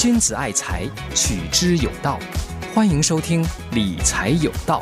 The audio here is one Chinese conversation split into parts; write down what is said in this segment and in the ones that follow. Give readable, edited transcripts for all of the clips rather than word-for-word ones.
君子爱财，取之有道。欢迎收听理财有道。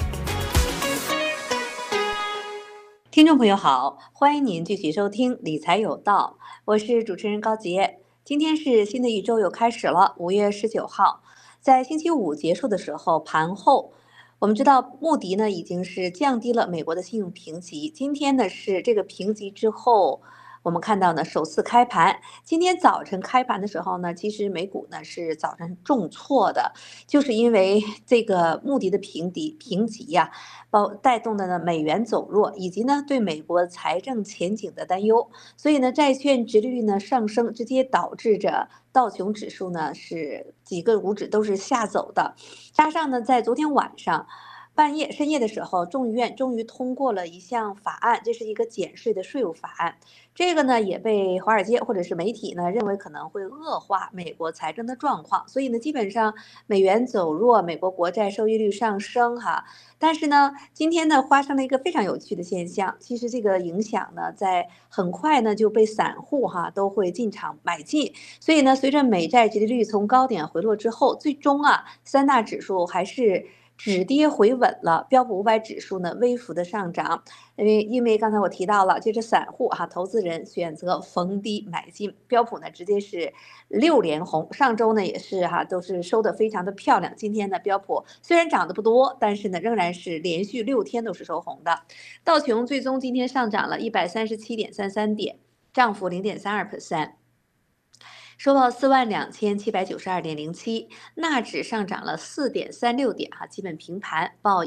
听众朋友好，欢迎您继续收听理财有道，我是主持人高杰。今天是新的一周又开始了，5月19号，在星期五结束的时候，盘后我们知道穆迪呢已经是降低了美国的信用评级，今天呢是这个评级之后，我们看到呢首次开盘。今天早晨开盘的时候呢，其实美股呢是早晨重挫的，就是因为这个穆迪的评级呀，带动的呢美元走弱，以及呢对美国财政前景的担忧，所以呢债券殖利率呢上升，直接导致着道琼指数呢是几个股指都是下走的。加上呢在昨天晚上深夜的时候，众议院终于通过了一项法案，这是一个减税的税务法案。这个呢也被华尔街或者是媒体呢认为可能会恶化美国财政的状况，所以呢基本上美元走弱，美国国债收益率上升哈。但是呢今天呢发生了一个非常有趣的现象，其实这个影响呢在很快呢就被散户都会进场买进，所以呢随着美债殖利率从高点回落之后，最终三大指数还是止跌回稳了，标普500指数呢微幅的上涨，因为刚才我提到了，就是散户投资人选择逢低买进，标普呢直接是6连红，上周呢也是都是收的非常的漂亮。今天呢标普虽然涨得不多，但是呢仍然是连续6天都是收红的。道琼最终今天上涨了137.33点，涨幅0.32%。收报42792.07，纳指上涨了4.36点基本平盘，报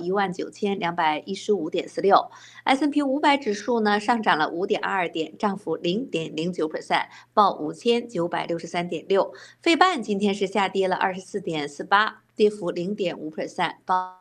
19215.46。S&P 500指数呢上涨了5.22点，涨幅0.09%，报5963.6。费半今天是下跌了24.48，跌幅0.5%，报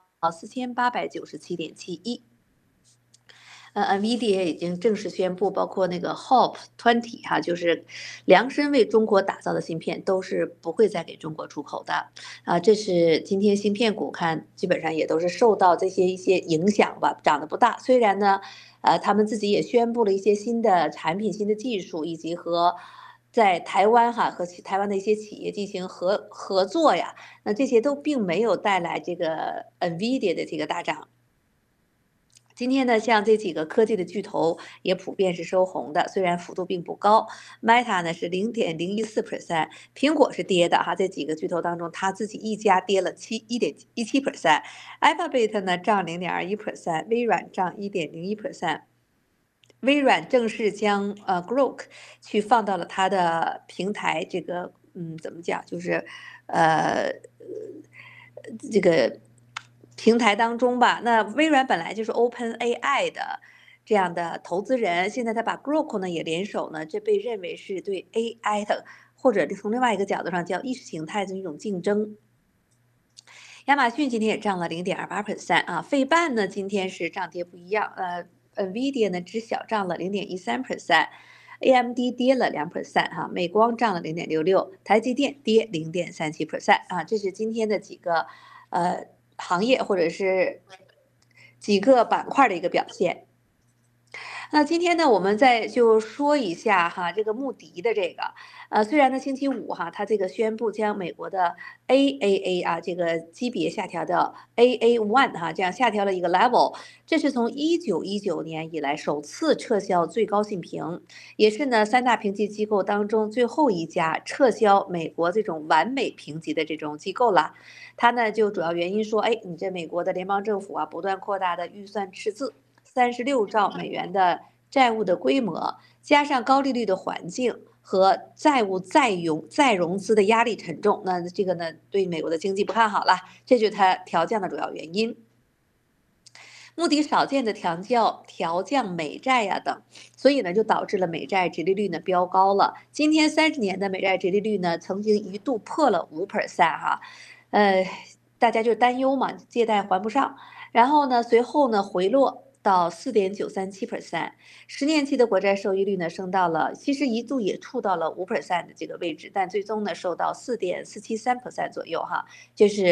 4897.71。NVIDIA 已经正式宣布，包括那个 Hope 20就是量身为中国打造的芯片，都是不会再给中国出口的。这是今天芯片股看基本上也都是受到一些影响吧，涨得不大。虽然呢，他们自己也宣布了一些新的产品、新的技术，以及和在台湾和台湾的一些企业进行合作呀，那这些都并没有带来这个 NVIDIA 的这个大涨。今天呢，像这几个科技的巨头也普遍是收红的，虽然幅度并不高。Meta 呢是0.014%，苹果是跌的这几个巨头当中，它自己一家跌了1.17%，Alphabet 呢涨0.21%，微软涨1.01%。微软正式将Grok 去放到了它的平台，这个怎么讲，就是这个平台当中吧。那微软本来就是 OpenAI 的这样的投资人，现在他把 Grok 呢也联手呢，这被认为是对 AI 的，或者从另外一个角度上叫意识形态的一种竞争。亚马逊今天也涨了0.28%费半呢今天是涨跌不一样，NVIDIA 呢只小涨了0.13%，AMD 跌了2%美光涨了0.66%，台积电跌0.37%这是今天的几个行业或者是几个板块的一个表现。那今天呢，我们再就说一下这个穆迪的这个，虽然呢星期五它这个宣布将美国的 AAA 这个级别下调到 AA1 这样下调了一个 level， 这是从1919年以来首次撤销最高信评，也是呢3大评级机构当中最后一家撤销美国这种完美评级的这种机构了。它呢就主要原因说，你这美国的联邦政府不断扩大的预算赤字。36兆美元的债务的规模，加上高利率的环境和债务再融资的压力沉重，那这个呢对美国的经济不看好了，这就是它调降的主要原因。穆迪少见的调降美债等，所以呢就导致了美债殖利率呢飙高了。今天30年的美债殖利率呢曾经一度破了5%大家就担忧嘛，借贷还不上，然后呢随后呢回落到4.937%，10年期的国债收益率呢升到了，其实一度也触到了5%的这个位置，但最终呢收到4.473%左右就是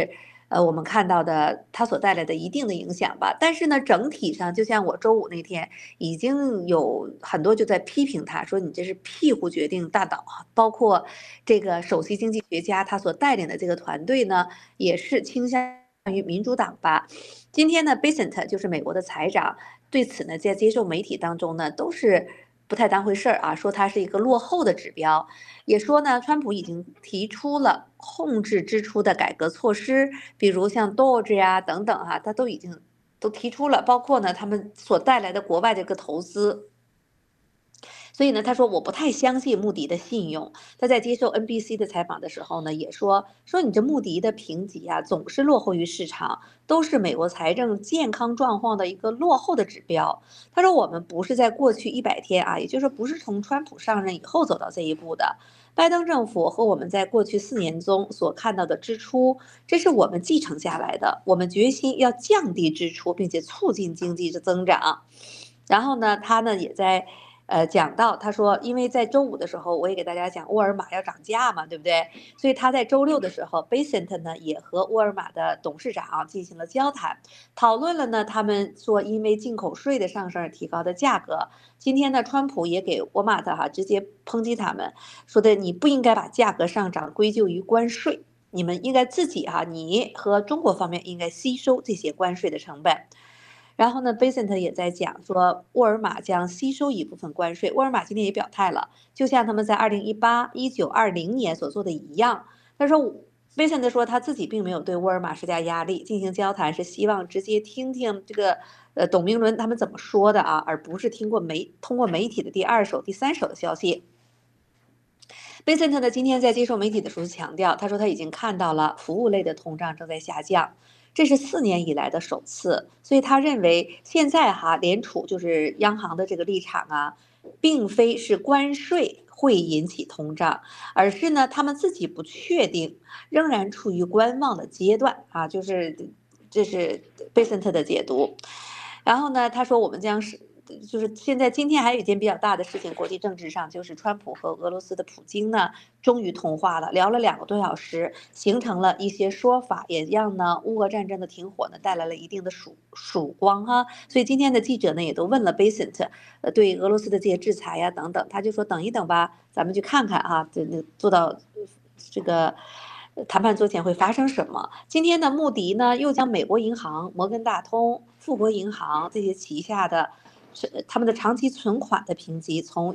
我们看到的它所带来的一定的影响吧。但是呢，整体上就像我周五那天已经有很多就在批评他说你这是屁股决定大脑啊，包括这个首席经济学家他所带领的这个团队呢，也是倾向于民主党吧。今天呢 Bessent 就是美国的财长，对此呢在接受媒体当中呢都是不太当回事儿啊，说它是一个落后的指标，也说呢川普已经提出了控制支出的改革措施，比如像 Doge 呀等等哈，他都已经都提出了，包括呢他们所带来的国外的一个投资。所以呢，他说我不太相信穆迪的信用。他在接受 NBC 的采访的时候呢，也说你这穆迪的评级啊，总是落后于市场，都是美国财政健康状况的一个落后的指标。他说我们不是在过去100天啊，也就是说不是从川普上任以后走到这一步的。拜登政府和我们在过去4年中所看到的支出，这是我们继承下来的。我们决心要降低支出，并且促进经济的增长。然后呢，他呢也在讲到，他说，因为在周五的时候，我也给大家讲沃尔玛要涨价嘛，对不对？所以他在周六的时候，Bessent 呢也和沃尔玛的董事长进行了交谈，讨论了呢他们说因为进口税的上升而提高的价格。今天呢，川普也给沃尔玛的直接抨击他们，说的你不应该把价格上涨归咎于关税，你们应该自己你和中国方面应该吸收这些关税的成本。然后呢 Bessent 也在讲说，沃尔玛将吸收一部分关税。沃尔玛今天也表态了，就像他们在2018、19、20年所做的一样。他说，Bessent 说他自己并没有对沃尔玛施加压力，进行交谈是希望直接听听这个董明伦他们怎么说的啊，而不是通过媒体的第二手、第三手的消息。Bessent 呢今天在接受媒体的时候强调，他说他已经看到了服务类的通胀正在下降。这是4年以来的首次，所以他认为现在联储就是央行的这个立场啊，并非是关税会引起通胀，而是呢他们自己不确定，仍然处于观望的阶段啊，这是贝森特的解读。然后呢，他说我们将是。就是现在，今天还有一件比较大的事情，国际政治上就是川普和俄罗斯的普京呢，终于通话了，聊了2个多小时，形成了一些说法，也让呢乌俄战争的停火呢带来了一定的曙光哈。所以今天的记者呢也都问了 Bessent，对俄罗斯的这些制裁呀等等，他就说等一等吧，咱们去看看做到这个。谈判桌前会发生什么？今天的穆迪呢，又将美国银行、摩根大通、富国银行这些旗下的他们的长期存款的评级从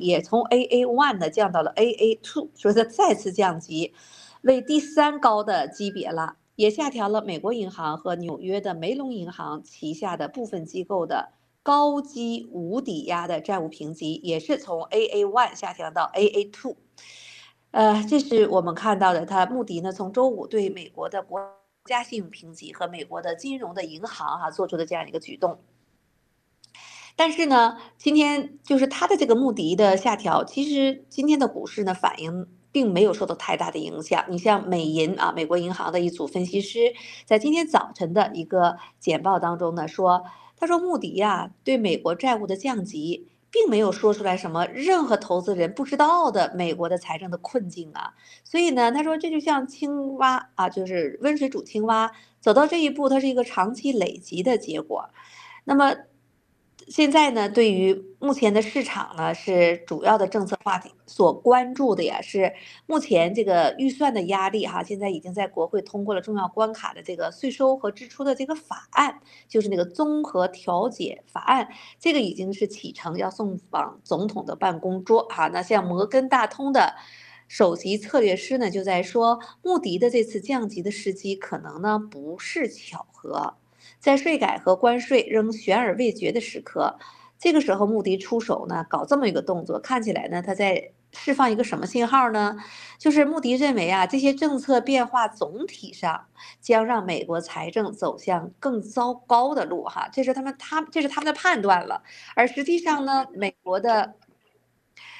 AA1 呢降到了 AA2， 说是再次降级，为第3高的级别了。也下调了美国银行和纽约的梅隆银行旗下的部分机构的高基无抵押的债务评级，也是从 AA1 下调到 AA2。这是我们看到的，穆迪呢从周五对美国的国家信用评级和美国的金融的银行做出的这样一个举动。但是呢，今天就是它的这个穆迪的下调，其实今天的股市呢反应并没有受到太大的影响。你像美银美国银行的一组分析师在今天早晨的一个简报当中呢说，他说穆迪对美国债务的降级，并没有说出来什么任何投资人不知道的美国的财政的困境啊。所以呢，他说这就像青蛙就是温水煮青蛙，走到这一步，它是一个长期累积的结果。那么现在呢，对于目前的市场呢，是主要的政策话题所关注的呀，是目前这个预算的压力现在已经在国会通过了重要关卡的这个税收和支出的这个法案，就是那个综合调解法案，这个已经是启程要送往总统的办公桌那像摩根大通的首席策略师呢，就在说，穆迪的这次降级的时机可能呢不是巧合。在税改和关税仍悬而未决的时刻，这个时候穆迪出手呢，搞这么一个动作，看起来呢，他在释放一个什么信号呢？就是穆迪认为这些政策变化总体上将让美国财政走向更糟糕的路这是他们的判断了。而实际上呢，美国的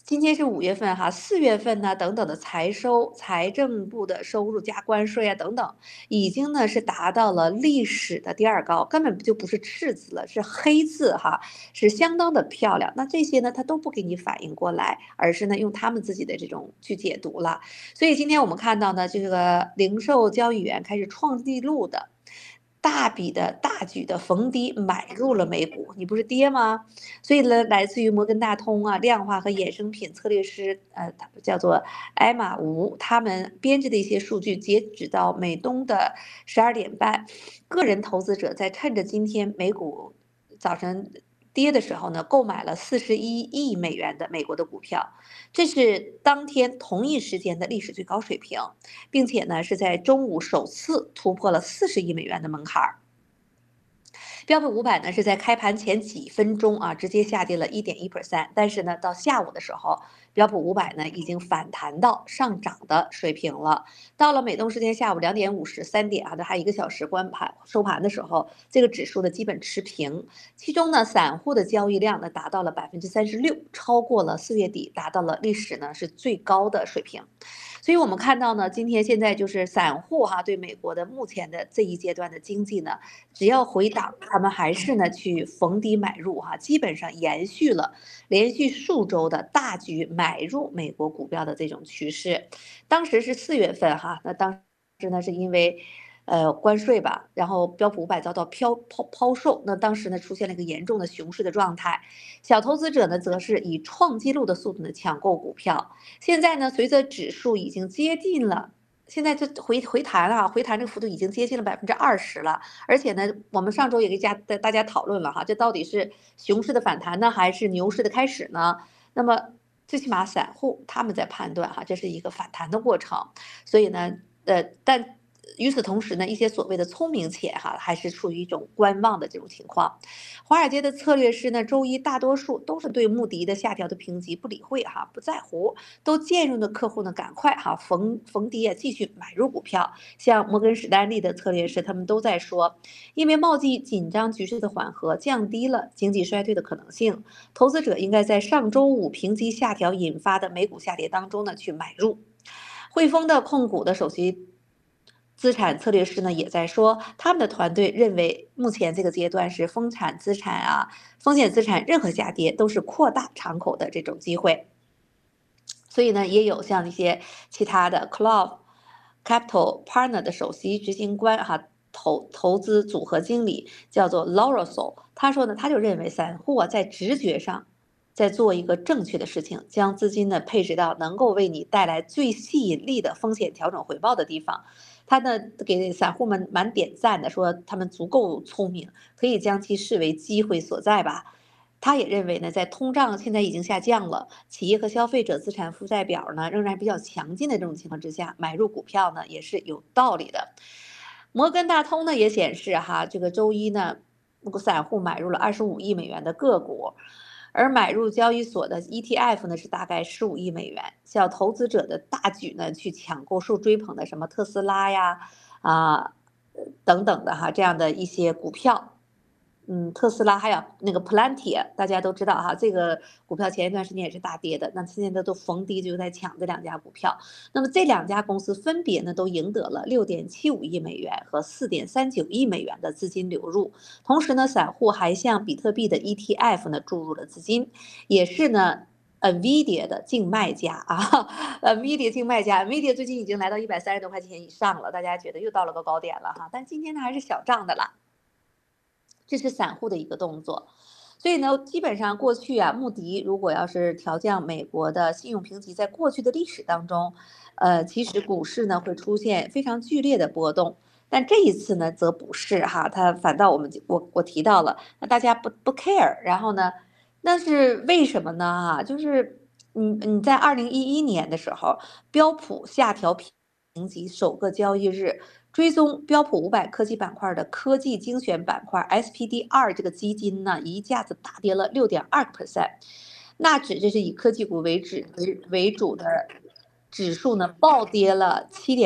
今天是5月份哈，4月份呢等等的财政部的收入加关税啊等等，已经呢是达到了历史的第二高，根本就不是赤字了，是黑字哈，是相当的漂亮。那这些呢，它都不给你反应过来，而是呢用他们自己的这种去解读了。所以今天我们看到呢，这个零售交易员开始创纪录的。大笔的大举的逢低买入了美股，你不是跌吗？所以呢，来自于摩根大通啊、量化和衍生品策略师，叫做艾玛吴，他们编制的一些数据，截止到美东的12点半，个人投资者在趁着今天美股早晨跌的时候呢，购买了41亿美元的美国的股票，这是当天同一时间的历史最高水平，并且呢是在中午首次突破了40亿美元的门槛儿。标普500呢是在开盘前几分钟啊，直接下跌了1.1%，但是呢，到下午的时候，标普500呢已经反弹到上涨的水平了。到了美东时间下午2点53点啊，这还1个小时关盘收盘的时候，这个指数呢基本持平。其中呢，散户的交易量呢达到了36%，超过了4月底，达到了历史呢是最高的水平。所以我们看到呢，今天现在就是散户哈，对美国的目前的这一阶段的经济呢，只要回档，他们还是呢去逢低买入哈，基本上延续了连续数周的大举买入美国股票的这种趋势。当时是4月份哈，那当时呢是因为关税吧，然后标普500遭到抛售，那当时呢出现了一个严重的熊市的状态，小投资者呢则是以创纪录的速度呢抢购股票。现在呢，随着指数已经接近了。现在这回弹啊，回弹这个幅度已经接近了20%了，而且呢，我们上周也跟大家讨论了哈，这到底是熊市的反弹呢，还是牛市的开始呢？那么最起码散户他们在判断哈，这是一个反弹的过程，所以呢，但与此同时呢，一些所谓的聪明钱哈，还是处于一种观望的这种情况。华尔街的策略师呢，周一大多数都是对穆迪的下调的评级不理会哈，不在乎，都建议的客户呢赶快哈逢低啊继续买入股票。像摩根士丹利的策略师，他们都在说，因为贸易紧张局势的缓和，降低了经济衰退的可能性，投资者应该在上周五评级下调引发的美股下跌当中呢去买入。汇丰的控股的首席资产策略师呢也在说，他们的团队认为目前这个阶段是风险资产任何下跌都是扩大敞口的这种机会。所以呢，也有像一些其他的 Cloud Capital Partner 的首席执行官哈，投资组合经理叫做 Laurel， 他说呢，他就认为散户啊在直觉上在做一个正确的事情，将资金呢配置到能够为你带来最吸引力的风险调整回报的地方。他呢给散户们蛮点赞的，说他们足够聪明，可以将其视为机会所在吧。他也认为呢，在通胀现在已经下降了，企业和消费者资产负债表呢仍然比较强劲的这种情况之下，买入股票呢也是有道理的。摩根大通呢也显示哈，这个周一呢，散户买入了25亿美元的个股，而买入交易所的 ETF 呢是大概15亿美元。小投资者的大举呢去抢购受追捧的什么特斯拉呀等等的哈这样的一些股票。特斯拉还有那个 Palantir， 大家都知道哈，这个股票前一段时间也是大跌的，那现在都逢低就在抢这两家股票。那么这两家公司分别呢都赢得了6.75亿美元和4.39亿美元的资金流入，同时呢，散户还向比特币的 ETF 呢注入了资金，也是呢。NVIDIA 的净卖家啊，NVIDIA 净卖家，NVIDIA 最近已经来到130多块钱以上了，大家觉得又到了个高点了哈，但今天呢还是小涨的啦。这是散户的一个动作，所以呢，基本上过去啊，穆迪如果要是调降美国的信用评级，在过去的历史当中，其实股市呢会出现非常剧烈的波动，但这一次呢则不是哈，它反倒我提到了，那大家不 care，然后呢，那是为什么呢？哈，就是你在2011年的时候，标普下调评级首个交易日。追踪标普500科技板块的科技精选板块 SPD2 这个基金呢，一下子大跌了6.2%，纳指这是以科技股为主的指数呢，暴跌了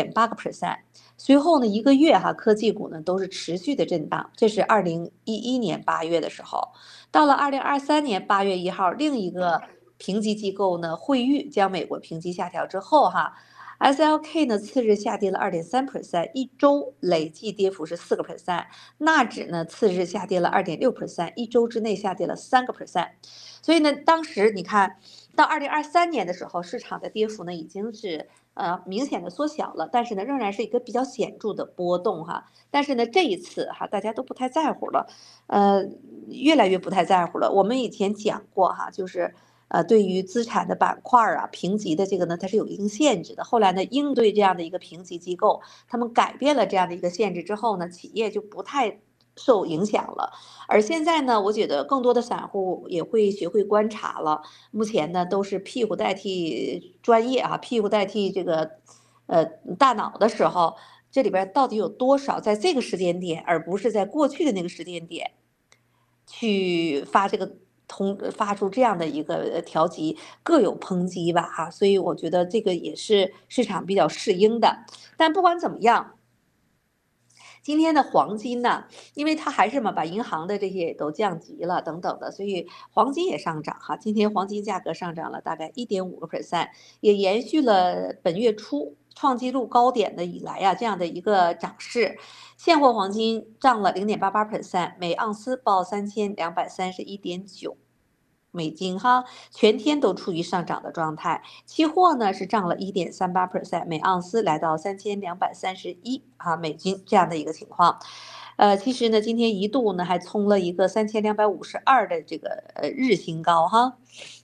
7.8%。随后呢，一个月哈，科技股呢都是持续的震荡。这是2011年8月的时候，到了2023年8月1号，另一个评级机构呢惠誉将美国评级下调之后哈。SLK 呢，次日下跌了2.3%，一周累计跌幅是4%。纳指呢，次日下跌了2.6%，一周之内下跌了3%。所以呢，当时你看到2023年的时候，市场的跌幅呢已经是明显的缩小了，但是呢，仍然是一个比较显著的波动哈。但是呢，这一次哈，大家都不太在乎了，越来越不太在乎了。我们以前讲过哈，就是对于资产的板块啊，评级的这个呢，它是有一定限制的。后来呢，应对这样的一个评级机构，他们改变了这样的一个限制之后呢，企业就不太受影响了。而现在呢，我觉得更多的散户也会学会观察了。目前呢，都是屁股代替专业啊，屁股代替这个大脑的时候，这里边到底有多少在这个时间点，而不是在过去的那个时间点去发出这样的一个调级，各有抨击吧哈，所以我觉得这个也是市场比较适应的。但不管怎么样，今天的黄金呢，因为它还是嘛把银行的这些也都降级了等等的，所以黄金也上涨哈。今天黄金价格上涨了大概1.5%，也延续了本月初创纪录高点的以来呀这样的一个涨势。现货黄金涨了0.88%，每盎司报3231.9美金哈，全天都处于上涨的状态。期货呢是涨了1.38%，每盎司来到3231美金这样的一个情况。其实呢，今天一度呢还冲了一个3252的这个日新高哈。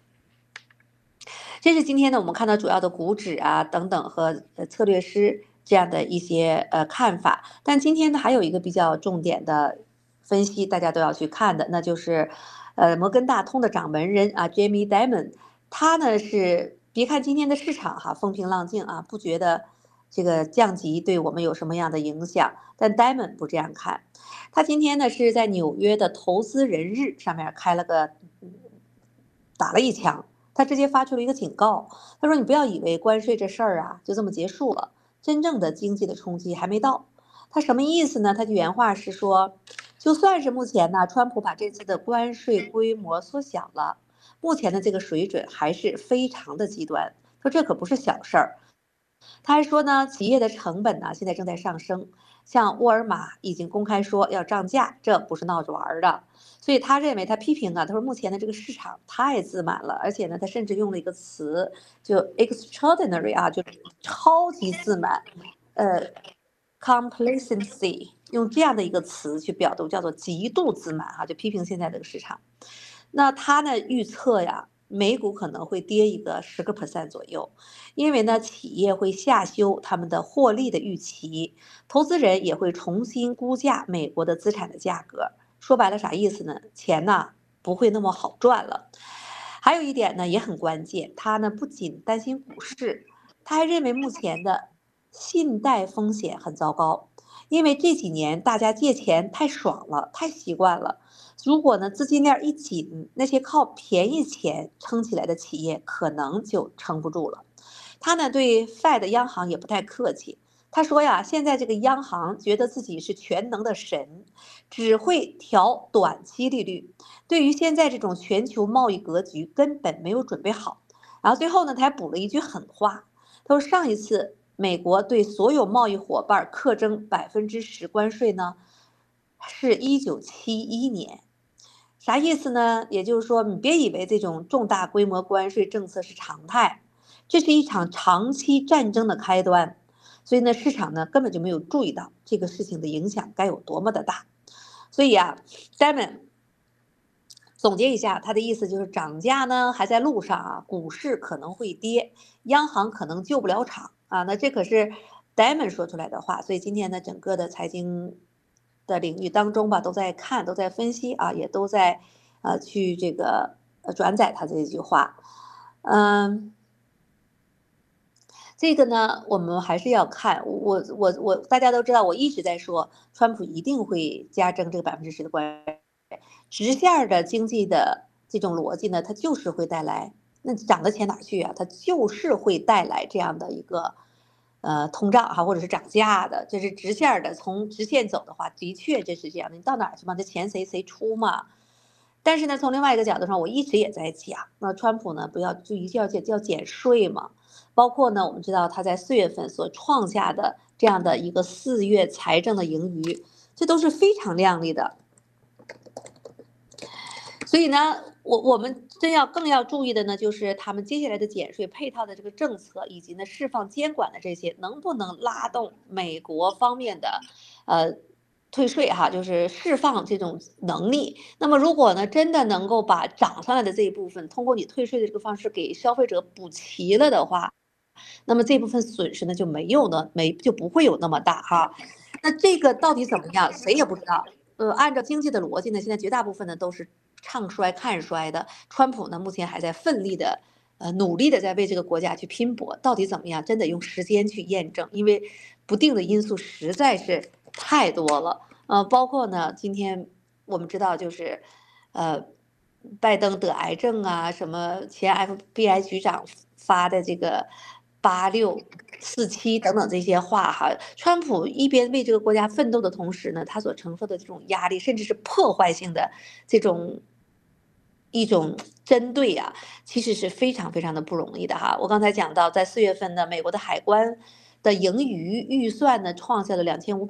这是今天呢我们看到主要的股指啊等等和策略师这样的一些看法。但今天呢还有一个比较重点的分析，大家都要去看的，那就是摩根大通的掌门人啊 Jamie Dimon， 他呢是别看今天的市场哈风平浪静啊，不觉得这个降级对我们有什么样的影响，但 Dimon 不这样看。他今天呢是在纽约的投资人日上面打了一枪。他直接发出了一个警告，他说：“你不要以为关税这事儿啊就这么结束了，真正的经济的冲击还没到。”他什么意思呢？他原话是说，就算是目前呢，川普把这次的关税规模缩小了，目前的这个水准还是非常的极端。说这可不是小事儿。他还说呢，企业的成本呢现在正在上升，像沃尔玛已经公开说要涨价，这不是闹着玩的。所以他认为，他批评啊，他说目前的这个市场太自满了，而且呢，他甚至用了一个词，就 extraordinary 啊，就超级自满，complacency，用这样的一个词去表读，叫做极度自满哈，就批评现在这个市场。那他呢预测呀，美股可能会跌一个10%左右，因为呢，企业会下修他们的获利的预期，投资人也会重新估价美国的资产的价格。说白了啥意思呢？钱呢不会那么好赚了。还有一点呢也很关键，他呢不仅担心股市，他还认为目前的信贷风险很糟糕，因为这几年大家借钱太爽了，太习惯了。如果呢资金链一紧，那些靠便宜钱撑起来的企业可能就撑不住了。他呢对 Fed 央行也不太客气，他说呀，现在这个央行觉得自己是全能的神，只会调短期利率，对于现在这种全球贸易格局根本没有准备好。然后最后呢，他还补了一句狠话，他说上一次美国对所有贸易伙伴课征10%关税呢，是1971年。啥意思呢？也就是说，你别以为这种重大规模关税政策是常态，这是一场长期战争的开端。所以呢，市场呢根本就没有注意到这个事情的影响该有多么的大。所以啊，Simon 总结一下，他的意思就是涨价呢还在路上啊，股市可能会跌，央行可能救不了场啊。那这可是 Diamond 说出来的话，所以今天呢，整个的财经的领域当中吧，都在看，都在分析啊，也都在去这个转载他这句话，这个呢，我们还是要看。大家都知道，我一直在说，川普一定会加征这个10%的关税。直线的经济的这种逻辑呢，它就是会带来，那涨的钱哪去啊？它就是会带来这样的一个通胀哈，或者是涨价的，这是直线的。从直线走的话，的确这是这样的。你到哪儿去嘛？这钱谁出嘛？ 但是呢，从另外一个角度上，我一直也在讲，那川普呢，不要就一定要减税嘛，包括呢，我们知道他在4月份所创下的这样的一个4月财政的盈余，这都是非常亮丽的。所以呢，我们更要注意的呢，就是他们接下来的减税配套的这个政策，以及呢释放监管的这些，能不能拉动美国方面的，退税哈，就是释放这种能力。那么如果呢真的能够把涨上来的这一部分，通过你退税的这个方式给消费者补齐了的话，那么这部分损失呢就不会有那么大哈。那这个到底怎么样，谁也不知道。按照经济的逻辑呢，现在绝大部分呢都是唱衰看衰的。川普呢目前还在奋力的、努力的在为这个国家去拼搏，到底怎么样，真得用时间去验证，因为不定的因素实在是太多了。包括呢，今天我们知道就是，拜登得癌症啊，什么前 FBI 局长发的这个8647等等这些话哈，川普一边为这个国家奋斗的同时呢，他所承受的这种压力，甚至是破坏性的这种一种针对啊，其实是非常非常的不容易的哈。我刚才讲到，在4月份呢，美国的海关的盈余预算呢，创下了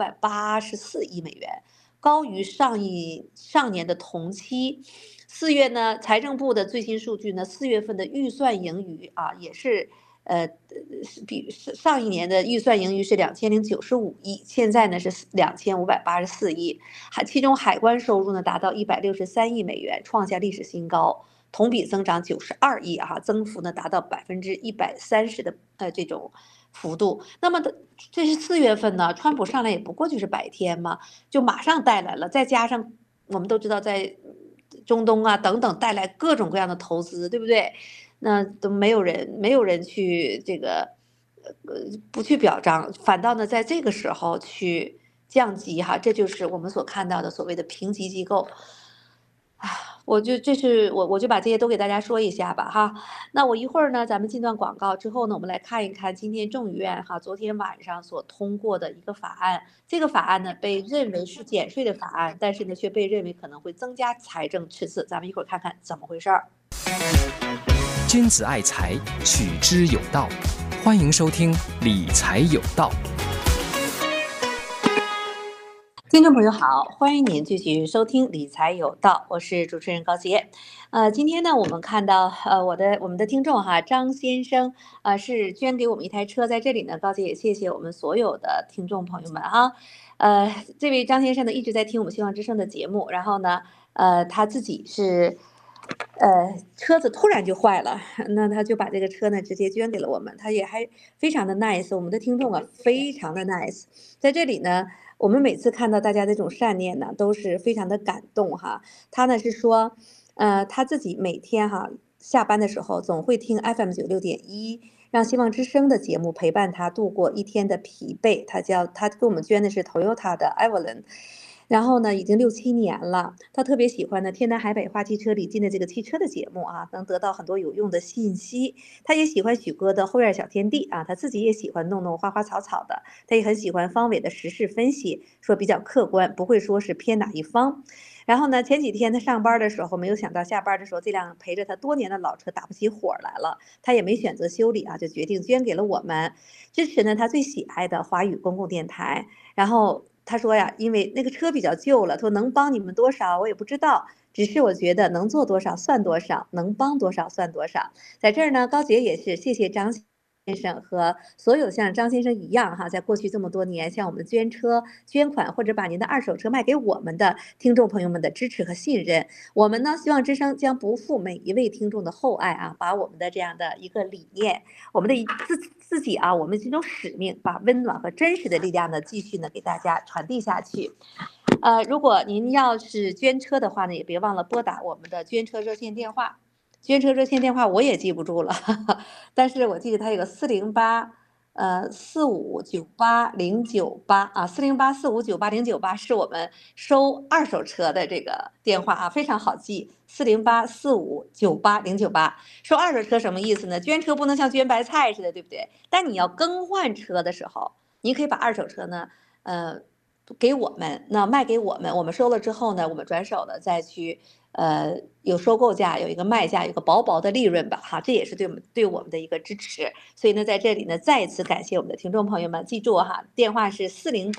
2584亿美元，高于上年的同期。4月呢，财政部的最新数据呢，4月份的预算盈余啊，也是比上一年的预算盈余是2095亿，现在呢是2584亿，其中海关收入呢达到163亿美元，创下历史新高，同比增长92亿啊，增幅呢达到130%的这种幅度。那么这是4月份呢，川普上来也不过就是100天嘛，就马上带来了，再加上我们都知道在中东啊等等带来各种各样的投资，对不对？那都没有人去这个不去表彰，反倒呢在这个时候去降级哈，这就是我们所看到的所谓的评级机构。我就把这些都给大家说一下吧哈。那我一会儿呢，咱们进段广告之后呢，我们来看一看今天众议院哈昨天晚上所通过的一个法案。这个法案呢被认为是减税的法案，但是呢却被认为可能会增加财政赤字。咱们一会儿看看怎么回事儿。 君子爱财，取之有道。欢迎收听理财有道。 听众朋友好，欢迎您继续收听理财有道，我是主持人高杰。今天呢，我们看到我们的听众哈张先生是捐给我们一台车，在这里呢，高杰也谢谢我们所有的听众朋友们哈。这位张先生呢一直在听我们希望之声的节目，然后呢，他自己是。车子突然就坏了，那他就把这个车呢直接捐给了我们，他也还非常的 nice， 我们的听众啊非常的 nice， 在这里呢，我们每次看到大家的这种善念呢，都是非常的感动哈。他呢是说，他自己每天哈下班的时候总会听 FM96.1，让希望之声的节目陪伴他度过一天的疲惫。他给我们捐的是 Toyota 的 Avalon。然后呢，已经6、7年了。他特别喜欢呢天南海北话汽车李进的这个汽车的节目啊，能得到很多有用的信息。他也喜欢许哥的后院小天地啊，他自己也喜欢弄弄花花草草的。他也很喜欢方伟的时事分析，说比较客观，不会说是偏哪一方。然后呢，前几天他上班的时候，没有想到下班的时候这辆陪着他多年的老车打不起火来了，他也没选择修理啊，就决定捐给了我们，支持呢他最喜爱的华语公共电台。然后他说呀，因为那个车比较旧了，说能帮你们多少我也不知道，只是我觉得能做多少算多少，能帮多少算多少。在这儿呢，高杰也是谢谢张先生和所有像张先生一样哈，在过去这么多年向我们捐车、捐款或者把您的二手车卖给我们的听众朋友们的支持和信任。我们呢，希望之声将不负每一位听众的厚爱啊，把我们的这样的一个理念，我们的自己啊，我们这种使命，把温暖和真实的力量呢，继续呢给大家传递下去。如果您要是捐车的话呢，也别忘了拨打我们的捐车热线电话。捐车热线电话我也记不住了，但是我记得它有个408459809啊，408459809是我们收二手车的这个电话啊，非常好记，408459809收二手车什么意思呢？捐车不能像捐白菜似的，对不对？但你要更换车的时候，你可以把二手车呢， 给我们，那卖给我们，我们收了之后呢，我们转手呢再去有收购价，有一个卖价，有个薄薄的利润吧，哈，这也是对我们的一个支持。所以呢，在这里呢，再一次感谢我们的听众朋友们，记住哈，电话是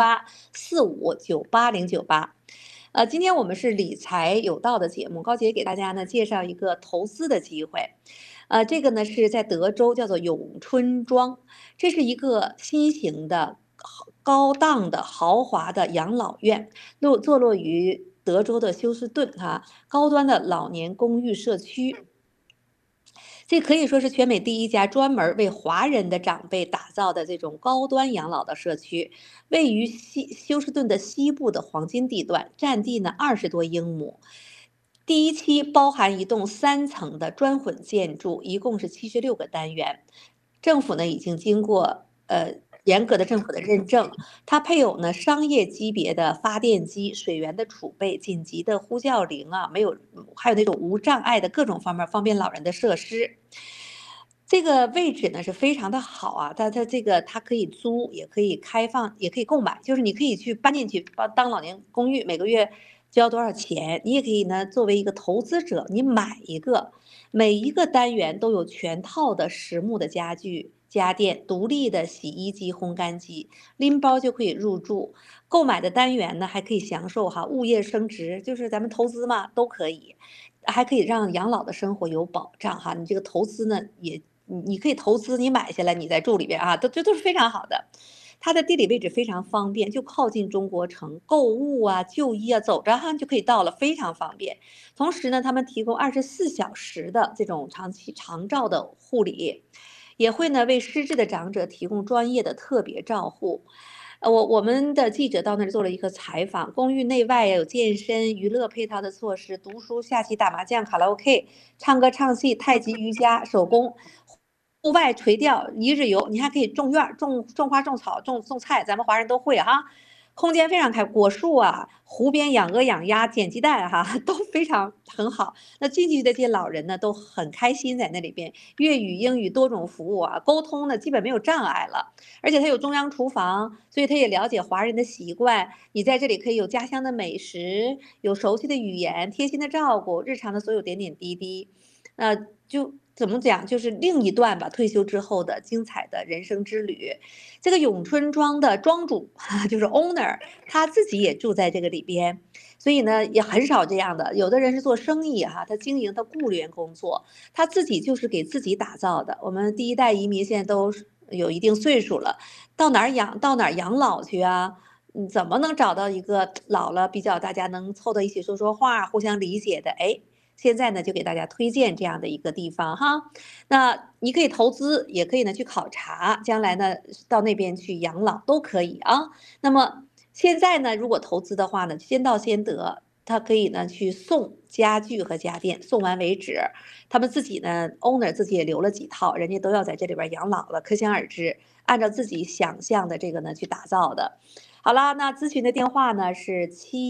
408-4598-098。今天我们是理财有道的节目，高杰给大家呢介绍一个投资的机会。这个呢是在德州，叫做永春庄，这是一个新型的高档的豪华的养老院，坐落于德州的休斯顿高端的老年公寓社区。这可以说是全美第一家专门为华人的长辈打造的这种高端养老的社区，位于休斯顿的西部的黄金地段，占地呢20多英亩。第一期包含一栋3层的砖混建筑，一共是76个单元。政府呢已经经过严格的政府的认证，它配有呢商业级别的发电机、水源的储备、紧急的呼叫铃还有那种无障碍的各种方面方便老人的设施。这个位置呢是非常的好啊，它可以租，也可以开放，也可以购买，就是你可以去搬进去当老年公寓，每个月交多少钱，你也可以呢作为一个投资者，你买一个，每一个单元都有全套的实木的家具、家电、独立的洗衣机、烘干机，拎包就可以入住。购买的单元呢还可以享受物业升值，就是咱们投资嘛都可以，还可以让养老的生活有保障你这个投资呢你可以投资，你买下来，你在住里边这都是非常好的。它的地理位置非常方便，就靠近中国城，购物就医走着就可以到了，非常方便。同时呢，他们提供24小时的这种长照的护理，也会呢为失智的长者提供专业的特别照护。我们的记者到那儿做了一个采访，公寓内外有健身、娱乐配套的措施，读书、下棋、打麻将、卡拉 OK、唱歌、唱戏、太极、瑜伽、手工、户外垂钓、一日游，你还可以种院、种花、种草、种菜，咱们华人都会空间非常开，果树湖边养鹅养鸭捡鸡蛋都非常很好。那进去的这些老人呢都很开心，在那里边粤语、英语多种服务沟通呢基本没有障碍了。而且它有中央厨房，所以他也了解华人的习惯。你在这里可以有家乡的美食，有熟悉的语言，贴心的照顾，日常的所有点点滴滴。就怎么讲，就是另一段吧，退休之后的精彩的人生之旅。这个永春庄的庄主就是 owner， 他自己也住在这个里边，所以呢也很少这样的。有的人是做生意他经营他雇员工作，他自己就是给自己打造的。我们第一代移民现在都有一定岁数了，到哪儿养老去怎么能找到一个老了比较大家能凑到一起说说话、互相理解的？现在呢就给大家推荐这样的一个地方那你可以投资，也可以呢去考察，将来呢到那边去养老都可以那么现在呢，如果投资的话呢，先到先得，他可以呢去送家具和家电，送完为止。他们自己呢 owner 自己也留了几套，人家都要在这里边养老了，可想而知，按照自己想象的这个呢去打造的。好啦，那咨询的电话呢是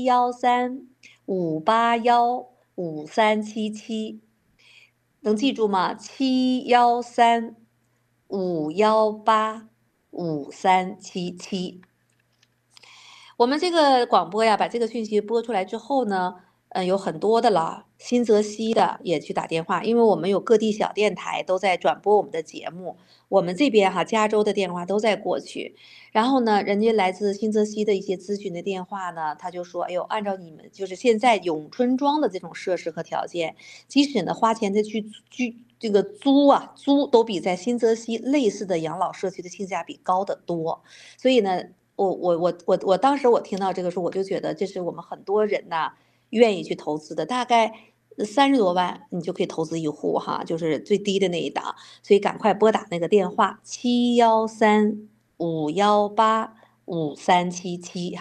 713-581-5377，能记住吗？713-518-5377。我们这个广播把这个讯息播出来之后呢，有很多的了，新泽西的也去打电话，因为我们有各地小电台都在转播我们的节目，我们这边加州的电话都在过去，然后呢，人家来自新泽西的一些咨询的电话呢，他就说，哎呦，按照你们就是现在永春庄的这种设施和条件，即使呢花钱的去这个租都比在新泽西类似的养老社区的性价比高得多，所以呢。我当时我听到这个时候，我就觉得这是我们很多人愿意去投资的，大概30多万你就可以投资一户就是最低的那一档，所以赶快拨打那个电话713-518-5377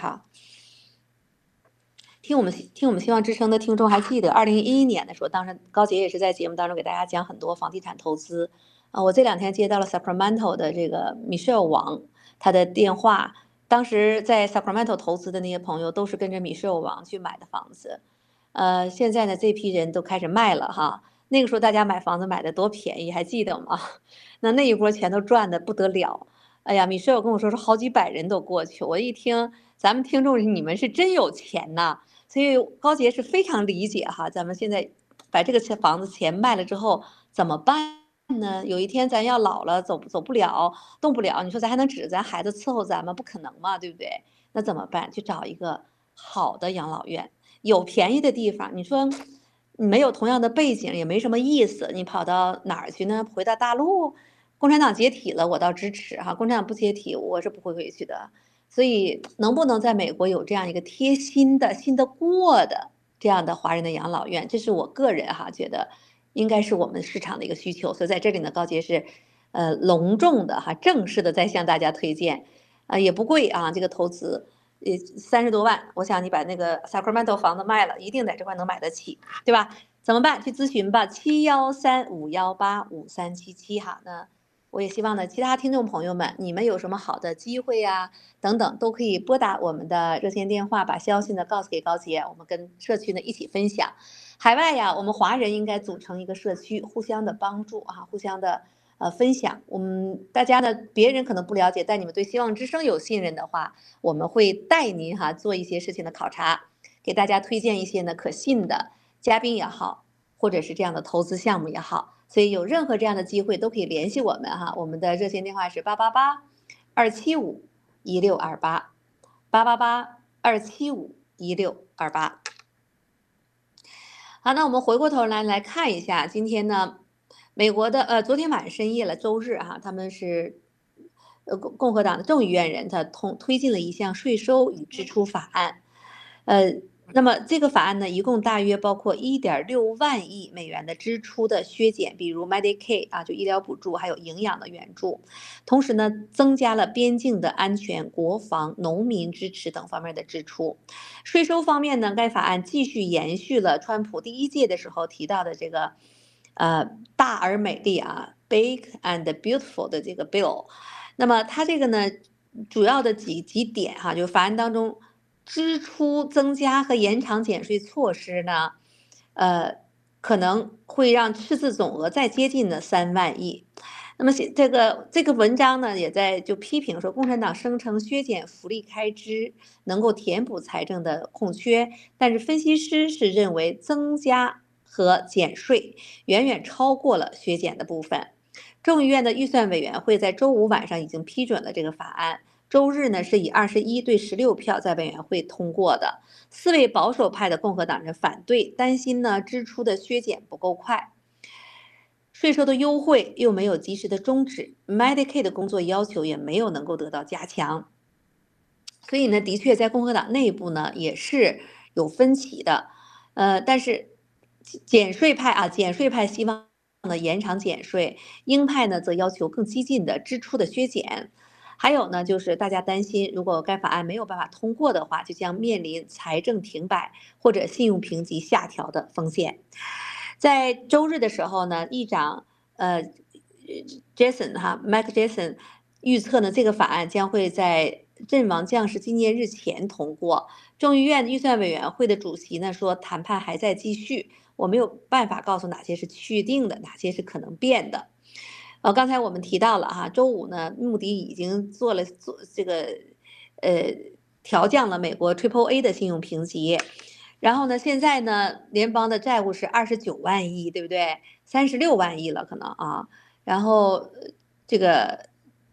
听我们希望之声的听众还记得2011年的时候，当时高姐也是在节目当中给大家讲很多房地产投资我这2天接到了 Sacramento 的这个 Michelle 王他的电话。当时在 Sacramento 投资的那些朋友都是跟着 Michelle 王去买的房子，现在呢这批人都开始卖了那个时候大家买房子买的多便宜，还记得吗？那一波全都赚的不得了。 哎呀，米舍尔跟我说好几百人都过去，我一听咱们听众你们是真有钱呐，所以高杰是非常理解哈，咱们现在把这个房子钱卖了之后怎么办呢？有一天咱要老了，走不了，动不了，你说咱还能指着咱孩子伺候咱们？不可能嘛，对不对？那怎么办？去找一个好的养老院，有便宜的地方。你说你没有同样的背景也没什么意思，你跑到哪儿去呢？回到大陆？共产党解体了，我倒支持哈；共产党不解体，我是不会回去的。所以，能不能在美国有这样一个贴心的、信得过的这样的华人的养老院，这是我个人哈觉得应该是我们市场的一个需求。所以在这里呢，高杰是隆重的哈、正式的在向大家推荐，也不贵啊，这个投资30多万，我想你把那个 Sacramento 房子卖了，一定在这块能买得起，对吧？怎么办？去咨询吧，713-518-5377哈。那我也希望呢，其他听众朋友们，你们有什么好的机会呀，等等，都可以拨打我们的热线电话，把消息呢告诉给高杰，我们跟社区呢一起分享。海外呀，我们华人应该组成一个社区，互相的帮助啊，互相的分享。我们大家呢，别人可能不了解，但你们对希望之声有信任的话，我们会带您哈做一些事情的考察，给大家推荐一些呢可信的嘉宾也好，或者是这样的投资项目也好。所以有任何这样的机会都可以联系我们哈，我们的热线电话是888-275-1628，888-275-1628。好，那我们回过头来看一下，今天呢，美国的昨天晚上深夜了，周日哈，他们是共和党的众议院人，他推进了一项税收与支出法案，那么这个法案呢，一共大约包括1.6万亿美元的支出的削减，比如 Medicaid 啊，就医疗补助，还有营养的援助。同时呢，增加了边境的安全、国防、农民支持等方面的支出。税收方面呢，该法案继续延续了川普第1届的时候提到的这个，大而美丽啊 ，Big and Beautiful 的这个 bill。那么它这个呢，主要的几点哈，就法案当中。支出增加和延长减税措施呢，可能会让赤字总额再接近了3万亿。那么这个文章呢，也在就批评说，共产党声称削减福利开支能够填补财政的空缺，但是分析师是认为增加和减税远远超过了削减的部分。众议院的预算委员会在周五晚上已经批准了这个法案。周日呢是以21对16票在委员会通过的，4位保守派的共和党人反对，担心呢支出的削减不够快，税收的优惠又没有及时的终止 ，Medicaid 的工作要求也没有能够得到加强，所以呢，的确在共和党内部呢也是有分歧的，但是减税派希望呢延长减税，鹰派呢则要求更激进的支出的削减。还有呢，就是大家担心，如果该法案没有办法通过的话，就将面临财政停摆或者信用评级下调的风险。在周日的时候呢，议长Mike Jackson 预测呢，这个法案将会在阵亡将士纪念日前通过。众议院预算委员会的主席呢说，谈判还在继续，我没有办法告诉哪些是确定的，哪些是可能变的。刚才我们提到了哈，周五呢，穆迪已经做这个，调降了美国 Triple-A 的信用评级，然后呢，现在呢，联邦的债务是29万亿，对不对？36万亿了可能啊，然后这个，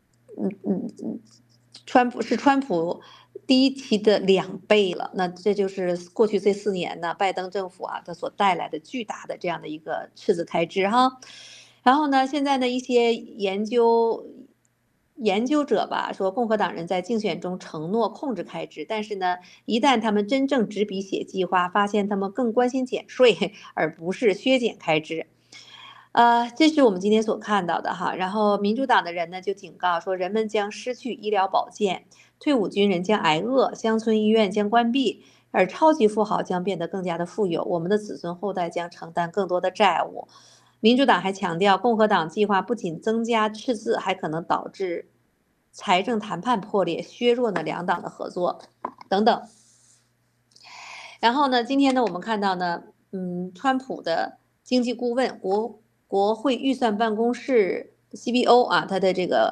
川普第1期的2倍了，那这就是过去这4年呢，拜登政府啊，它所带来的巨大的这样的一个赤字开支哈。然后呢，现在的一些研究者吧，说共和党人在竞选中承诺控制开支，但是呢，一旦他们真正执笔写计划，发现他们更关心减税，而不是削减开支。这是我们今天所看到的哈。然后民主党的人呢就警告说，人们将失去医疗保健，退伍军人将挨饿，乡村医院将关闭，而超级富豪将变得更加的富有，我们的子孙后代将承担更多的债务。民主党还强调，共和党计划不仅增加赤字，还可能导致财政谈判破裂，削弱呢两党的合作等等。然后呢，今天呢，我们看到呢，川普的经济顾问国会预算办公室 CBO 啊，他的这个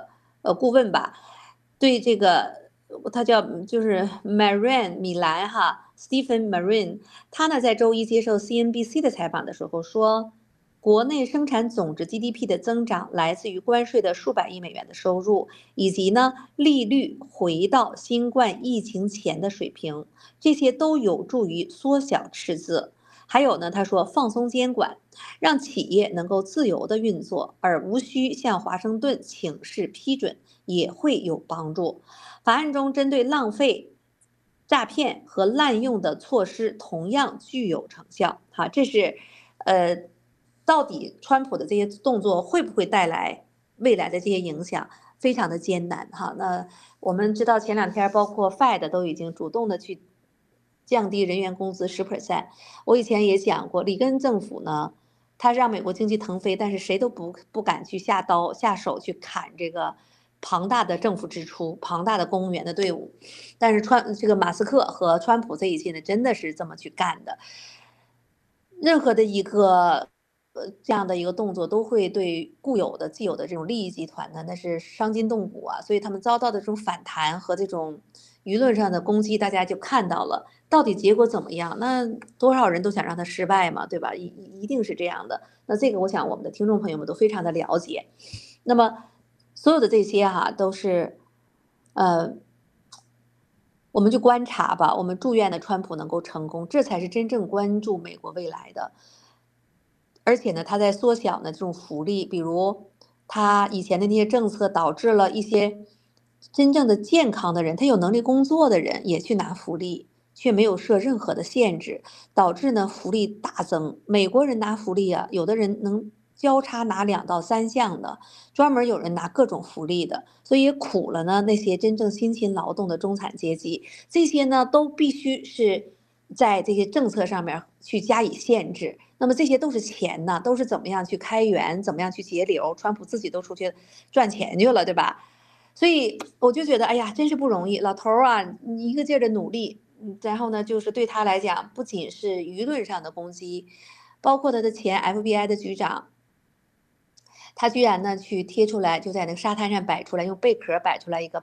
顾问吧，对这个他叫就是 Marin 米兰哈 Stephen Marin，他呢在周一接受 CNBC 的采访的时候说，国内生产总值 GDP 的增长来自于关税的数百亿美元的收入，以及呢利率回到新冠疫情前的水平，这些都有助于缩小赤字。还有呢，他说放松监管，让企业能够自由的运作，而无需向华盛顿请示批准，也会有帮助。法案中针对浪费、诈骗和滥用的措施同样具有成效。哈，这是，到底川普的这些动作会不会带来未来的这些影响，非常的艰难哈。那我们知道前两天包括 Fed 都已经主动的去降低人员工资10%。我以前也讲过，里根政府呢，他让美国经济腾飞，但是谁都不敢去下刀下手去砍这个庞大的政府支出、庞大的公务员的队伍。但是这个马斯克和川普这一届呢，真的是这么去干的。任何的一个这样的一个动作，都会对既有的这种利益集团呢，那是伤筋动骨啊。所以他们遭到的这种反弹和这种舆论上的攻击，大家就看到了，到底结果怎么样？那多少人都想让他失败嘛，对吧？一定是这样的。那这个我想我们的听众朋友们都非常的了解。那么所有的这些哈，都是我们就观察吧，我们祝愿的川普能够成功，这才是真正关注美国未来的。而且呢，他在缩小呢这种福利，比如他以前的那些政策，导致了一些真正的健康的人，他有能力工作的人也去拿福利，却没有设任何的限制，导致呢福利大增。美国人拿福利啊，有的人能交叉拿2到3项的，专门有人拿各种福利的，所以也苦了呢那些真正辛勤劳动的中产阶级。这些呢都必须是在这些政策上面去加以限制。那么这些都是钱呢，都是怎么样去开源，怎么样去节流。川普自己都出去赚钱去了，对吧？所以我就觉得，哎呀，真是不容易，老头儿啊，你一个劲儿的努力，然后呢，就是对他来讲，不仅是舆论上的攻击，包括他的前 FBI 的局长，他居然呢去贴出来，就在那个沙滩上摆出来，用贝壳摆出来一个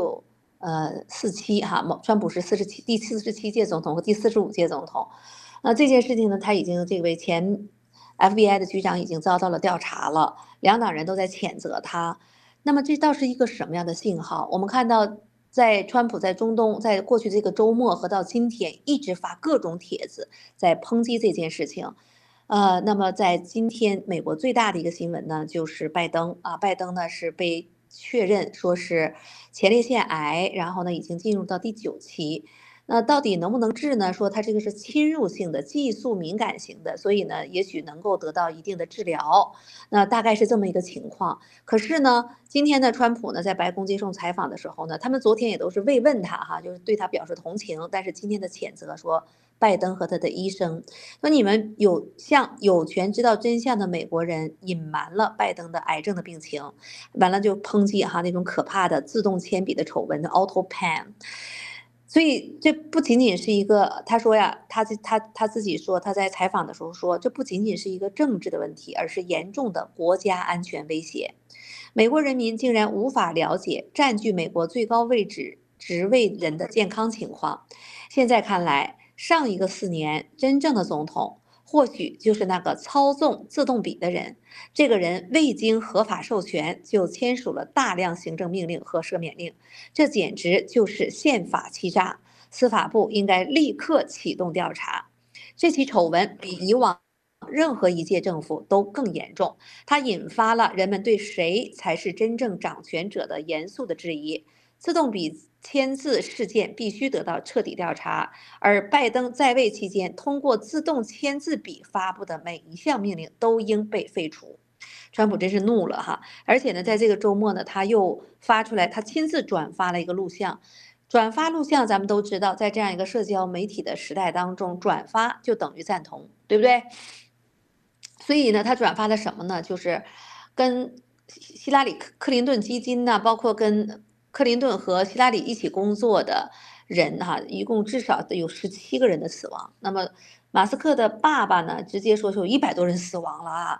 8647哈，川普是第47届总统和第45届总统。那这件事情呢，他已经这位前 FBI 的局长已经遭到了调查了，两党人都在谴责他。那么这倒是一个什么样的信号？我们看到，在川普在中东，在过去这个周末和到今天，一直发各种帖子在抨击这件事情。那么在今天，美国最大的一个新闻呢，就是拜登啊，拜登呢是被确认说是前列腺癌，然后呢已经进入到第9期。那到底能不能治呢？说它这个是侵入性的、激素敏感型的，所以呢，也许能够得到一定的治疗。那大概是这么一个情况。可是呢，今天呢，川普呢在白宫接受采访的时候呢，他们昨天也都是慰问他哈，就是对他表示同情。但是今天的谴责说，拜登和他的医生说你们向有权知道真相的美国人隐瞒了拜登的癌症的病情，完了就抨击哈那种可怕的自动铅笔的丑闻的 auto pen。所以这不仅仅是一个，他说呀，他自己说，他在采访的时候说，这不仅仅是一个政治的问题，而是严重的国家安全威胁。美国人民竟然无法了解占据美国最高位置职位人的健康情况。现在看来，上一个4年真正的总统，或许就是那个操纵自动笔的人。这个人未经合法授权就签署了大量行政命令和赦免令，这简直就是宪法欺诈。司法部应该立刻启动调查。这起丑闻比以往任何一届政府都更严重，它引发了人们对谁才是真正掌权者的严肃的质疑。自动笔签字事件必须得到彻底调查，而拜登在位期间通过自动签字笔发布的每一项命令都应被废除。川普真是怒了哈！而且呢，在这个周末呢，他又发出来，他亲自转发了一个录像。转发录像，咱们都知道，在这样一个社交媒体的时代当中，转发就等于赞同，对不对？所以呢，他转发的什么呢？就是跟希拉里克林顿基金呢，包括跟克林顿和希拉里一起工作的人哈，一共至少有17个人的死亡。那么马斯克的爸爸呢，直接说是有100多人死亡了啊。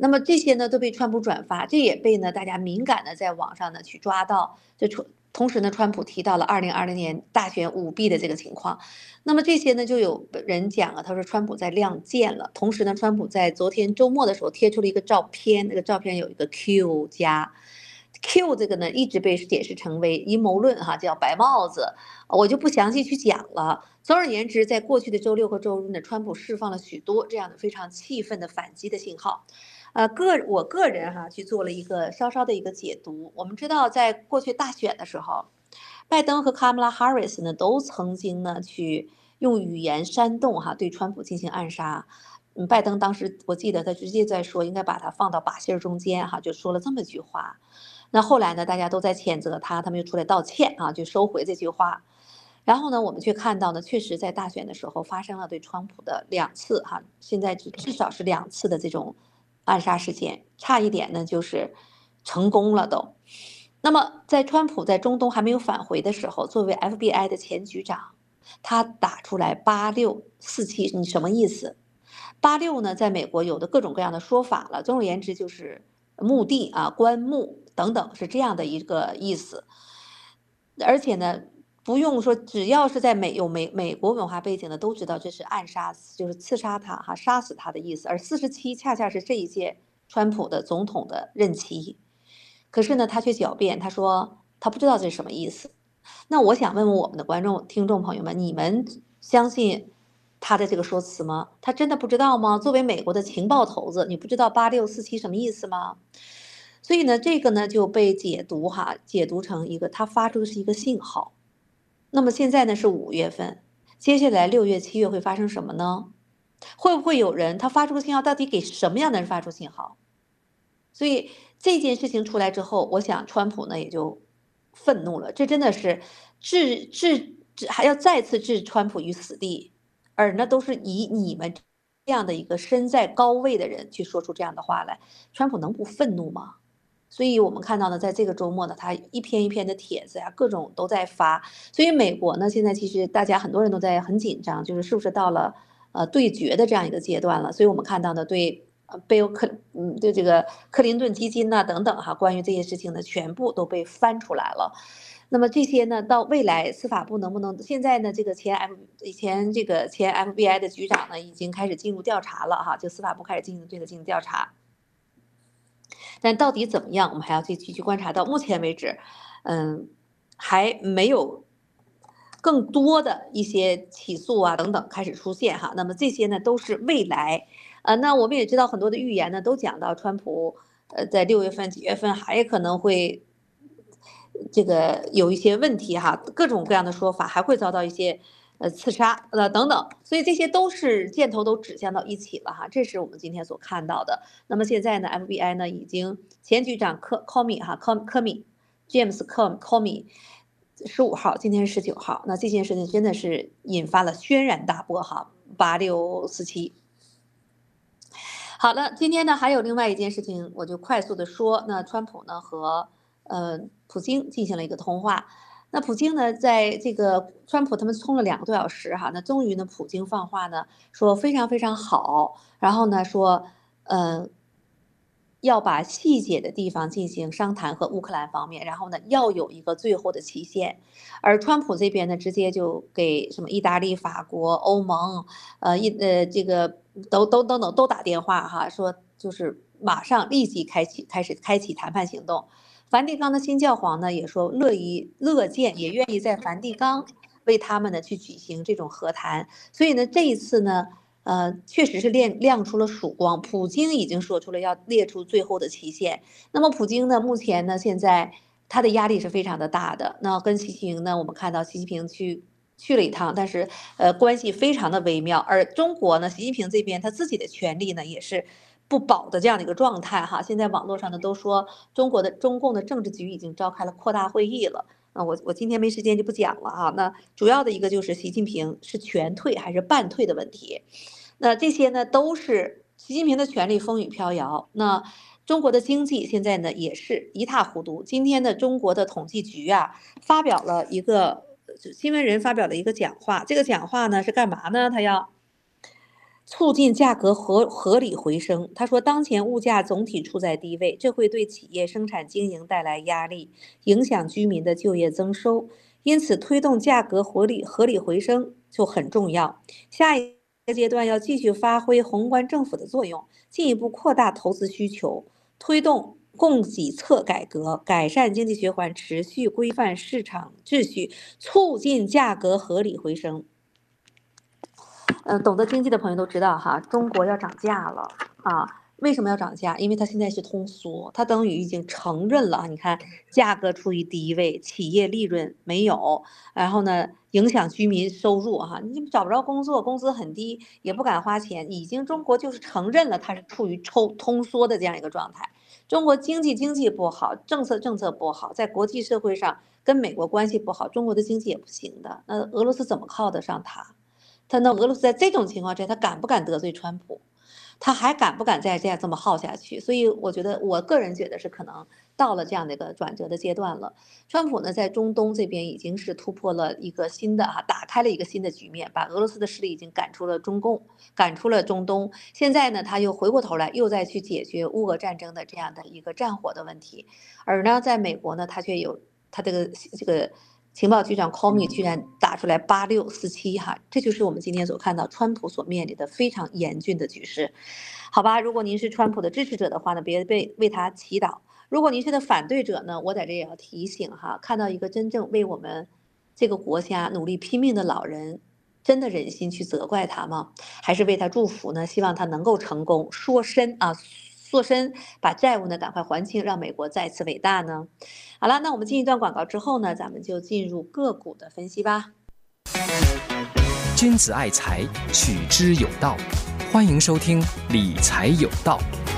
那么这些呢都被川普转发，这也被呢大家敏感的在网上呢去抓到。同时呢，川普提到了2020年大选舞弊的这个情况。那么这些呢就有人讲了，他说川普在亮剑了。同时呢，川普在昨天周末的时候贴出了一个照片，那个照片有一个 Q 加。Q 这个呢一直被解释成为阴谋论哈，叫白帽子，我就不详细去讲了。总而言之，在过去的周六和周日呢，川普释放了许多这样的非常气愤的反击的信号。我个人哈去做了一个稍稍的一个解读。我们知道，在过去大选的时候，拜登和卡马拉哈里斯呢都曾经呢去用语言煽动哈对川普进行暗杀。拜登当时我记得他直接在说应该把他放到靶心中间哈，就说了这么一句话。那后来呢，大家都在谴责他，他们又出来道歉啊，就收回这句话。然后呢，我们却看到呢，确实在大选的时候发生了对川普的2次哈，现在至少是2次的这种暗杀事件，差一点呢就是成功了都。那么在川普在中东还没有返回的时候，作为 FBI 的前局长，他打出来8647，你什么意思？86呢，在美国有的各种各样的说法了，总而言之就是墓地啊、棺木等等是这样的一个意思。而且呢，不用说，只要是在美国文化背景的都知道这是暗杀，就是刺杀他哈，杀死他的意思。而47恰恰是这一届川普的总统的任期。可是呢，他却狡辩，他说他不知道这是什么意思。那我想问问我们的听众朋友们，你们相信他的这个说辞吗？他真的不知道吗？作为美国的情报头子，你不知道8647什么意思吗？所以呢，这个呢就被解读成一个他发出的是一个信号。那么现在呢是5月份，接下来6月、7月会发生什么呢？会不会有人他发出个信号，到底给什么样的人发出信号？所以这件事情出来之后，我想川普呢也就愤怒了，这真的是还要再次置川普于死地，而那都是以你们这样的一个身在高位的人去说出这样的话来，川普能不愤怒吗？所以我们看到呢，在这个周末呢，他一篇一篇的帖子呀，各种都在发。所以美国呢，现在其实大家很多人都在很紧张，就是是不是到了对决的这样一个阶段了？所以我们看到呢，对对这个克林顿基金呐等等哈，关于这些事情呢，全部都被翻出来了。那么这些呢，到未来司法部能不能？现在呢，这个前 FBI 的局长呢，已经开始进入调查了哈，就司法部开始对他进行调查。但到底怎么样，我们还要继续观察。到目前为止，还没有更多的一些起诉啊等等开始出现哈。那么这些呢都是未来，那我们也知道很多的预言呢都讲到川普，在6月份、几月份还可能会这个有一些问题哈，各种各样的说法，还会遭到一些刺杀等等，所以这些都是箭头都指向到一起了哈，这是我们今天所看到的。那么现在呢 ，FBI 呢已经前局长科米 James Comey 15号，今天是19号，那这件事情真的是引发了轩然大波哈，8647。好了，今天呢还有另外一件事情，我就快速的说，那川普呢和普京进行了一个通话。那普京呢，在这个川普他们通了2个多小时哈，那终于呢，普京放话呢，说非常非常好，然后呢说，要把细节的地方进行商谈和乌克兰方面，然后呢要有一个最后的期限。而川普这边呢，直接就给什么意大利、法国、欧盟，这个都打电话哈，说就是马上立即开始开启谈判行动。梵蒂冈的新教皇呢也说乐见也愿意在梵蒂冈为他们呢去举行这种和谈。所以呢这一次呢确实是亮出了曙光，普京已经说出了要列出最后的期限。那么普京呢目前呢现在他的压力是非常的大的。那跟习近平呢我们看到习近平去了一趟，但是关系非常的微妙。而中国呢习近平这边他自己的权力呢也是不保的这样的一个状态哈。现在网络上呢都说中共的政治局已经召开了扩大会议了。我今天没时间就不讲了哈。那主要的一个就是习近平是全退还是半退的问题。那这些呢都是习近平的权力风雨飘摇。那中国的经济现在呢也是一塌糊涂。今天的中国的统计局啊发表了一个新闻人发表了一个讲话，这个讲话呢是干嘛呢？他要促进价格合理回升。他说，当前物价总体处在低位，这会对企业生产经营带来压力，影响居民的就业增收。因此，推动价格合理回升就很重要。下一个阶段要继续发挥宏观政府的作用，进一步扩大投资需求，推动供给侧改革，改善经济循环，持续规范市场秩序，促进价格合理回升。懂得经济的朋友都知道哈，中国要涨价了啊。为什么要涨价？因为它现在是通缩，它等于已经承认了。你看，价格处于低位，企业利润没有，然后呢，影响居民收入哈，你找不着工作，工资很低，也不敢花钱，已经中国就是承认了它是处于通缩的这样一个状态。中国经济不好，政策不好，在国际社会上跟美国关系不好，中国的经济也不行的。那俄罗斯怎么靠得上它？俄罗斯在这种情况下，他敢不敢得罪川普？他还敢不敢再这么耗下去？所以我觉得，我个人觉得是可能到了这样的一个转折的阶段了。川普呢，在中东这边已经是突破了一个新的打开了一个新的局面，把俄罗斯的势力已经赶出了中共，赶出了中东。现在呢，他又回过头来，又再去解决乌俄战争的这样的一个战火的问题。而呢，在美国呢，他却有他这个情报局长 Comey 居然打出来8647哈，这就是我们今天所看到川普所面临的非常严峻的局势。好吧，如果您是川普的支持者的话呢，别为他祈祷；如果您是他反对者呢，我在这也要提醒哈，看到一个真正为我们这个国家努力拼命的老人，真的忍心去责怪他吗？还是为他祝福呢？希望他能够成功缩身，把债务呢赶快还清，让美国再次伟大呢？好了，那我们进一段广告之后呢，咱们就进入个股的分析吧。 君子爱财，取之有道。欢迎收听理财有道。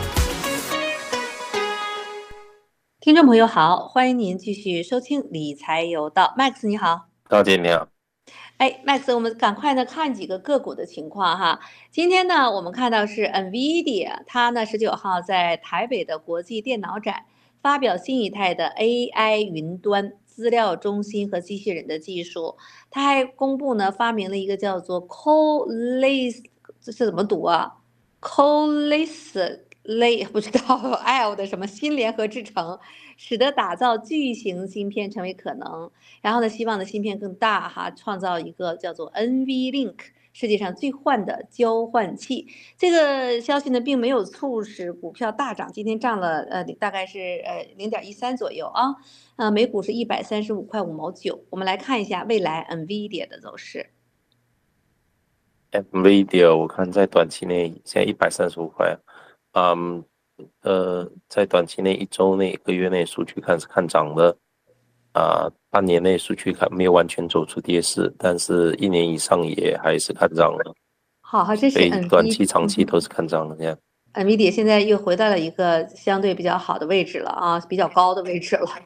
听众朋友好，欢迎您继续收听理财有道。Max 你好。 大姐你好。 Max，我们赶快呢看几个个股的情况哈。今天呢，我们看到是 NVIDIA， 它呢19号在台北的国际电脑展发表新一代的 AI 云端资料中心和机器人的技术。它还公布呢，发明了一个叫做 Coalesce， 这是怎么读啊 ？Coalesce 不知道 L 的什么新联合制程，使得打造巨型芯片成为可能。然后呢，希望的芯片更大哈，创造一个叫做 NVLink 世界上最换的交换器。这个消息呢，并没有促使股票大涨，今天涨了大概是0.13左右啊，每股是135块5毛9。我们来看一下未来 NVIDIA 的走势。 NVIDIA 我看在短期内现在135块，在短期内1周内1个月内数据看是看涨的，半年内数据看没有完全走出跌势，但是1年以上也还是看涨的。 好，这是 NVIDIA， 短期长期都是看涨的这样。 NVIDIA 现在又回到了一个相对比较好的位置了啊，比较高的位置了。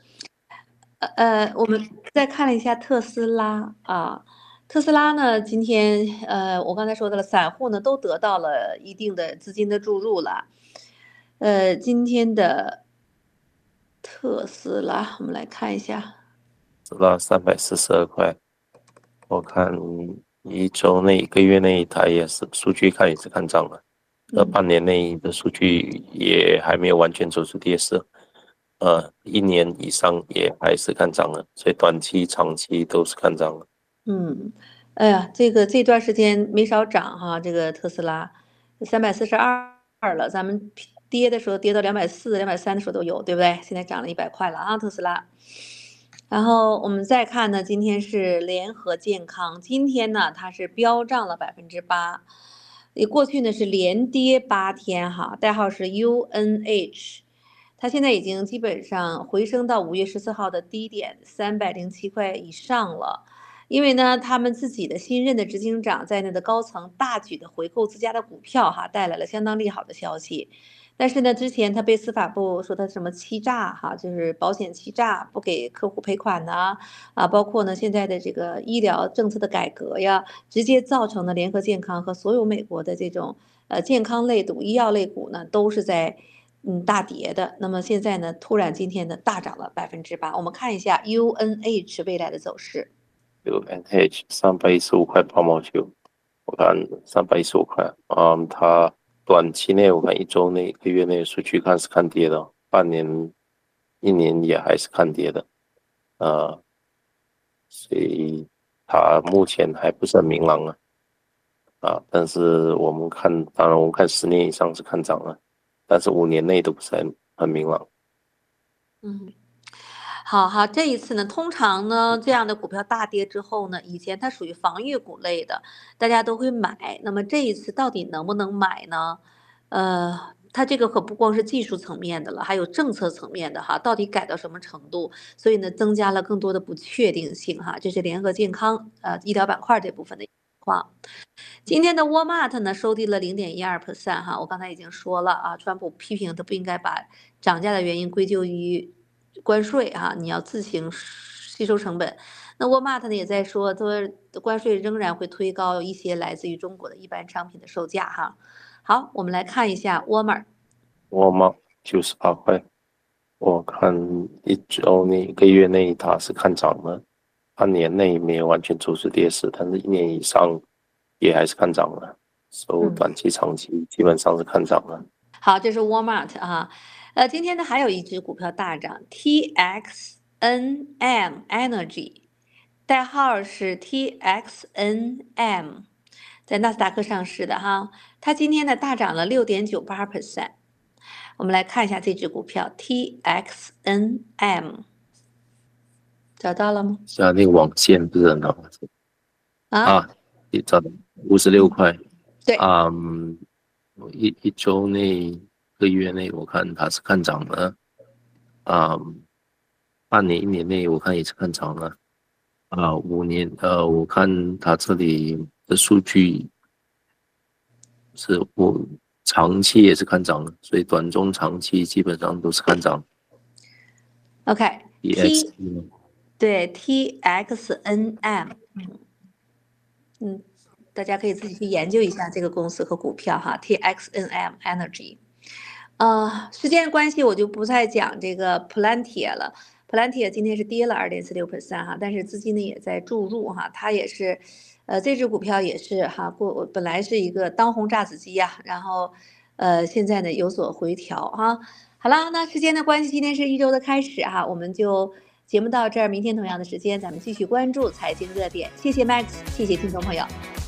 我们再看了一下特斯拉啊，特斯拉呢，今天我刚才说到了，散户呢都得到了一定的资金的注入了。今天的特斯拉，我们来看一下， 直到342块，我看1周内1个月内它也是数据看也是看涨了，半年内的数据也还没有完全走出跌势。1年以上也还是看涨了，所以短期、长期都是看涨了。 哎呀，这段时间没少涨哈，这个特斯拉342了，咱们跌的时候跌到240、230的时候都有，对不对？现在涨了100块了啊，特斯拉。然后我们再看呢，今天是联合健康，今天呢它是飙涨了8%，过去呢是连跌8天哈，代号是 UNH。它现在已经基本上回升到5月14号的低点307块以上了，因为呢，他们自己的新任的执行长在内的高层大举的回购自家的股票哈，带来了相当利好的消息。但是呢，之前他被司法部说他什么欺诈哈，就是保险欺诈，不给客户赔款呐包括呢现在的这个医疗政策的改革呀，直接造成了联合健康和所有美国的这种健康类股、医药类股呢都是在大跌的。那么现在呢，突然今天呢大涨了8%。我们看一下 UNH 未来的走势。 UNH 315块8毛9， 我看315块，它短期内我看1周内、1个月内数据看是看跌的，半年、1年也还是看跌的，所以它目前还不是很明朗但是当然我们看10年以上是看涨了，但是5年内都不是很明朗。 好，这一次呢，通常呢这样的股票大跌之后呢，以前它属于防御股类的，大家都会买。那么这一次到底能不能买呢？它这个可不光是技术层面的了，还有政策层面的哈，到底改到什么程度？所以呢，增加了更多的不确定性哈。这是联合健康医疗板块这部分的情况。今天的沃尔玛呢收低了0.12%哈，我刚才已经说了啊，川普批评他不应该把涨价的原因归咎于关税哈，你要自行吸收成本。那沃尔玛呢也在说，他说关税仍然会推高一些来自于中国的一般商品的售价哈。好，我们来看一下沃尔玛。 沃尔玛98块，我看1周内、1个月内它是看涨的，半年内没有完全走出跌势，但是1年以上也还是看涨的，短期、长期基本上是看涨的。 好，这是沃尔玛啊。今天呢还有一只股票大涨 ，TXNM Energy， 代号是 TXNM， 在纳斯达克上市的哈。它今天呢大涨了6.98%。我们来看一下这只股票 TXNM， 找到了吗？ 现在那个网线不是很好你找到56块。 对， 一周内、1个月内我看它是看涨的，半年、1年内我看也是看涨的，5年我看它这里的数据是我长期也是看涨的，所以短中长期基本上都是看涨。 OK， 对 TXNM， 大家可以自己去研究一下这个公司和股票哈 ，TXNM Energy。时间关系我就不再讲这个 Palantir 了。Palantir 今天是跌了2.46%哈，但是资金呢也在注入哈，它也是，这只股票也是哈，本来是一个当红炸子鸡呀，然后现在呢有所回调哈。好了，那时间的关系，今天是1周的开始哈，我们就节目到这儿，明天同样的时间咱们继续关注财经热点。谢谢 Max， 谢谢听众朋友。